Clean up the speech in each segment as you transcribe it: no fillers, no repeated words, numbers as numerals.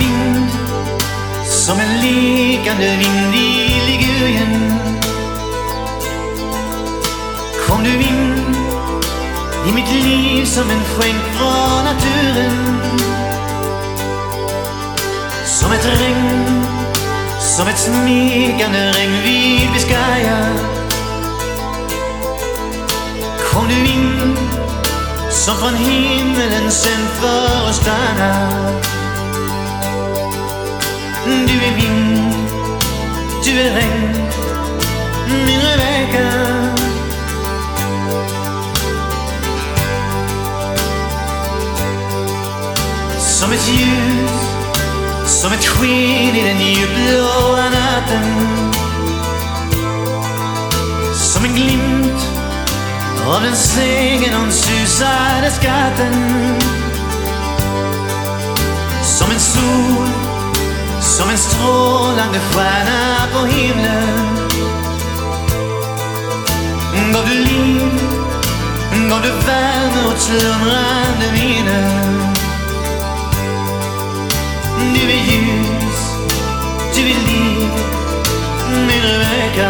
vind, som en lekande vind i Ligurien. Kom du in i mitt liv som en skänk från naturen. Som ett regn, som ett smekande regn vid Biscaya. Kom du in som från himmelen sänd för att stanna. Du är vind, du är regn, min Rebecca. Som ett ljus, som ett sken i den djupblåa natten. Som en glimt av den sängen hon susade skatten. Som en sol, som en strålande stjärna på himlen. Gav du liv, gav du värme åt slumrande minnen. Du är ljus, du är liv, min Rebecca.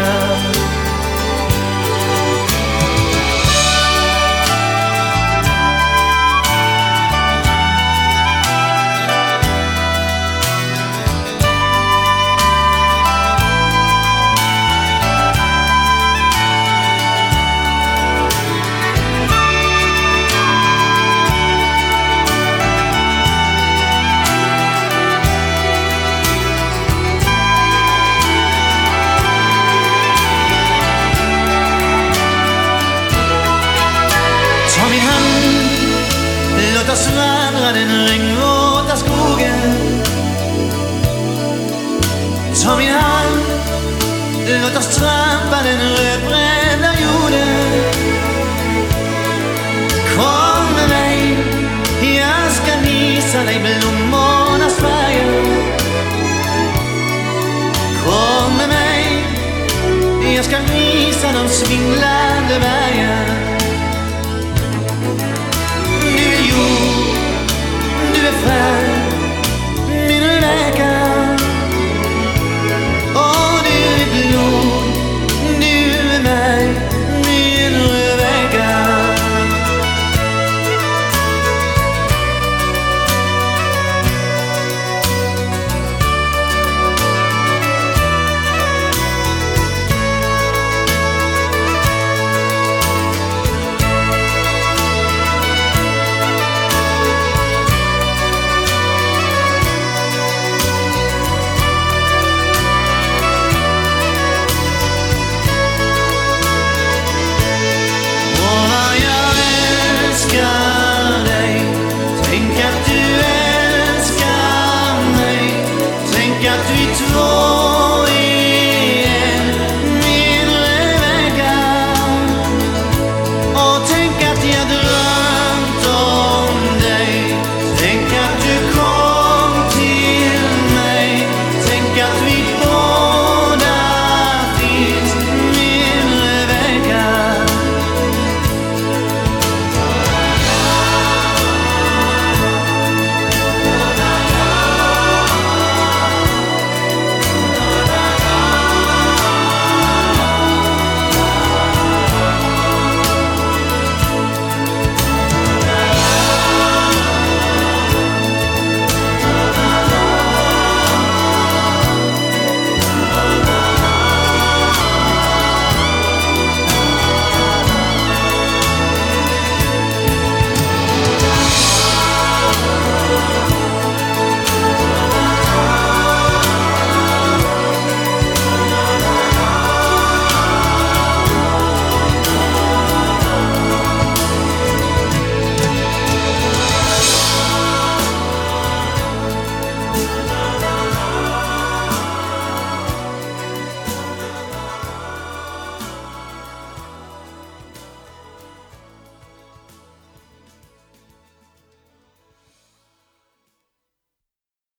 Ta min hand, låt oss vandra den regnvåta skogen. Ta min hand, låt oss trampa den rödbrända jorden. Kom med mig, jag ska visa dig blommornas färger. Kom med mig, jag ska visa de svindlande bergen. Du är jord, du är färg,